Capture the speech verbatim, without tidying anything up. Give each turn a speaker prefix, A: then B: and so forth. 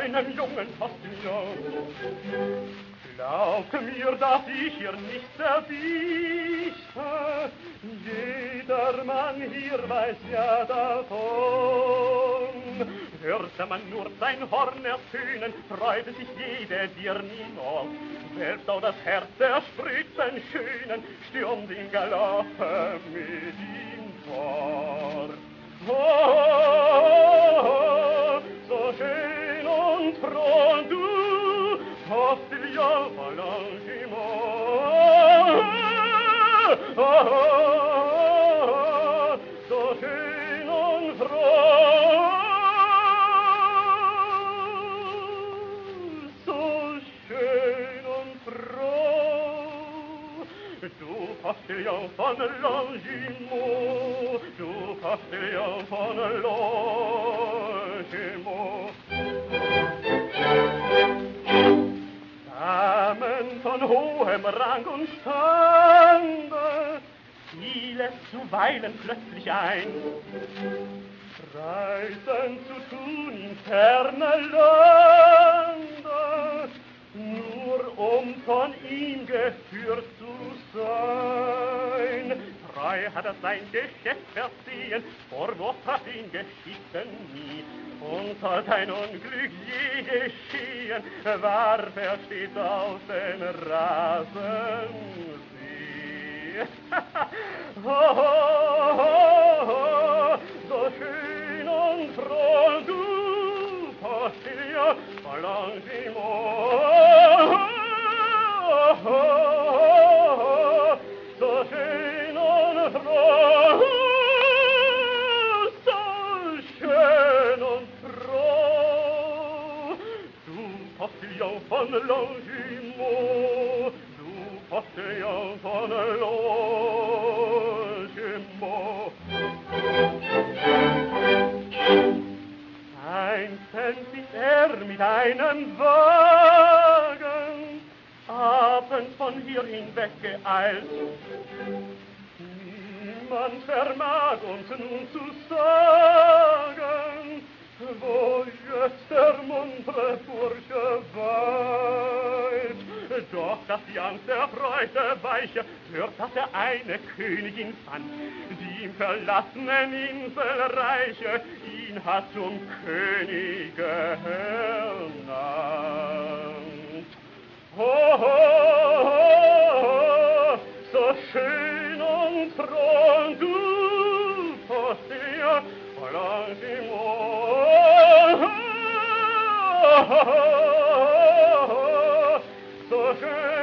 A: einem jungen Postillon. Glaubt mir, dass ich hier nicht erbiete, jedermann hier weiß ja davon. Hörte man nur sein Horn ertönen, freute sich jeder dir niemals. Selbst auch das Herz der Spritzen Schönen stürmt in Galoppe mit ihm fort. Oh, oh, oh, so schön und froh du, Postillon Ballangement. Oh, oh, oh, so schön und froh, so schön und froh. Du Postillon von Longjumeau, du Postillon von Longjumeau. Damen von hohem Rang und Stande, fiel es zuweilen plötzlich ein, Reisen zu tun in ferne Lande, nur um von ihm geführt zu sein. Treu hat er sein Geschäft versehen, Vorwurf hat ihn geschickten nie. Und soll sein Unglück je geschehen, warf er stets auf den Rasensee. Oh, oh, oh, oh, so schön und froh, du Postillon Ballangement. Oh, oh, oh, so schön und froh, so schön und froh. Du Postillon von Longjumeau, du Postillon von Longjumeau. Einstens ist er mit einem Wagen abends von hier hinweg geeilt. Niemand vermag uns nun zu sagen, wo jetzt der muntre Bursche weilt. Doch, dass die Angst der Freude weiche, hört, dass er eine Königin fand, die im verlassenen Inselreiche ihn hat zum Könige ernannt. Oh, oh, oh, oh, so schön und froh, du Postillon Ballangement. Oh, oh, oh, oh, so schön